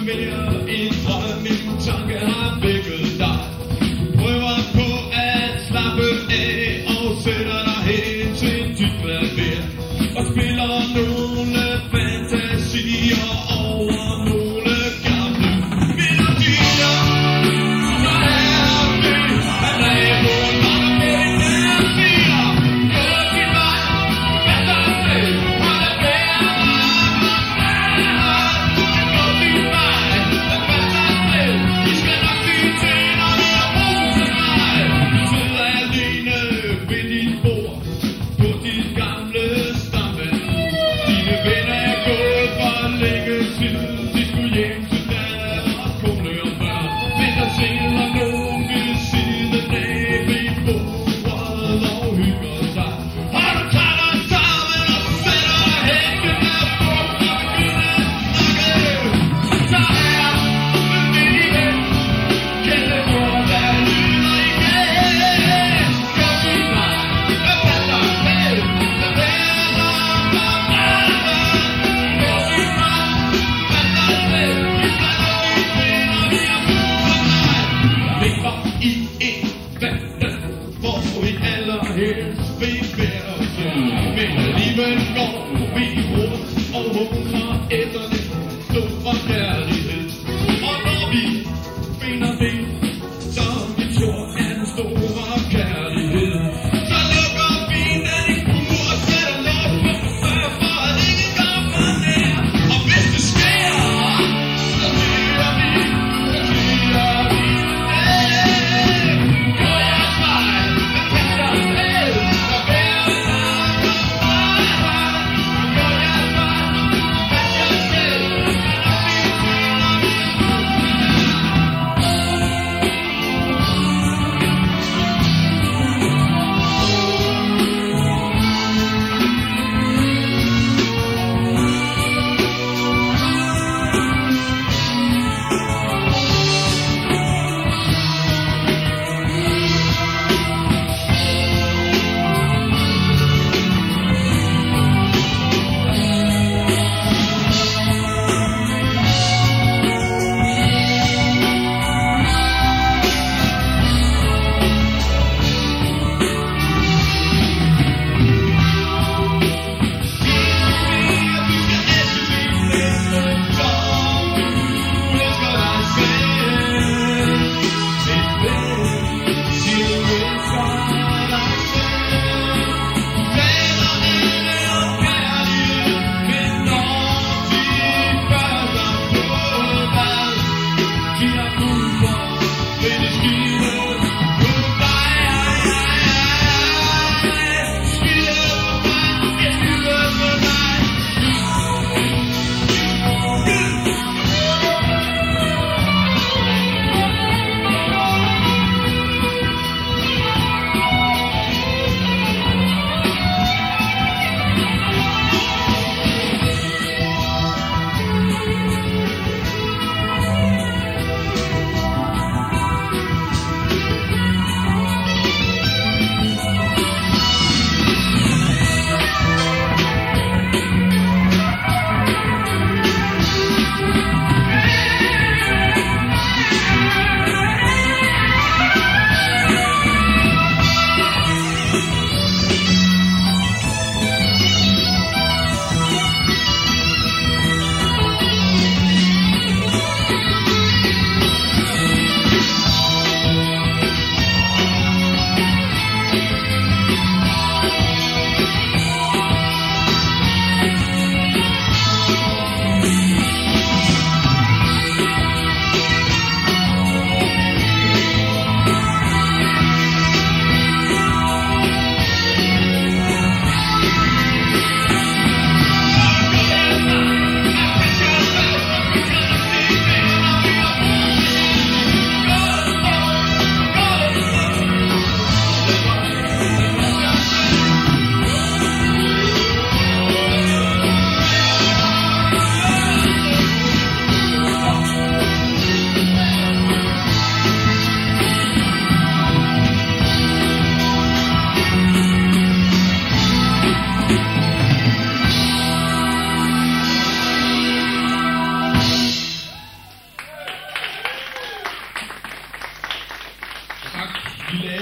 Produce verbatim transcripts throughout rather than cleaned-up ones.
mere en drøm, en tanke har vækket dig. Prøver på at slappe af og sætter dig hen til dit klaver og spiller nogle fantasier over nogle gamle melodier. Så er det, at naboen kommer med en nærsiger. Gå din vej, hvad der er, og lad være. Gå din vej, hvad der er, vi skal nok sige til, når vi har brug for dig. Du sidder alene ved dit bord på dit gamle stamme. Dine venner er gået for længe siden, de skulle hjem til deres kone og børn. Men der sidder nogen ved siden af ved bordet og hygger sig. Og du tager dig sammen og sætter dig hen ved der bord og begynder at snakke. Så er det igen, kende ord, der lyder igen. Gå din vej, hvad passer til, hvad værre for mig. Gå din vej, hvad passer til, vi skal nok sige til, når vi har brug for dig. Lever i en verden, hvor vi allerhelst vil være os selv. Men alligevel går vi rundt og hungrer efter det store kærlighed. Og når vi finder det, som vi tror er den store kærlighed, så lukker vi den i kur og sætter lov på og sørger for, at ingen kommer nær. Og hvis det sker, så siger vi, så siger vi det. Gå jeres vej, hvad passer til, hvad værre for mig. Gå jeres vej, hvad passer til, hvad passer til.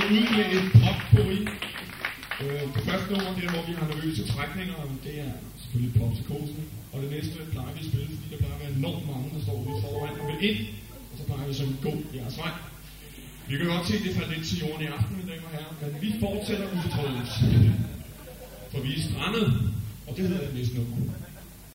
ud med et potpourri. Øh, det første nummer, det er, hvor vi har nervøse trækninger, og det er selvfølgelig Popsicosen. Og det næste plejer vi at spille, fordi der plejer at være enormt mange, der står ude foran og vil ind. Og så plejer vi som en god jeres vej. Vi kan godt se, at det faldt lidt til jorden i aften, mine damer og herrer, men vi fortsætter ufortrødent. For vi er strandet, og det hedder det næste nummer.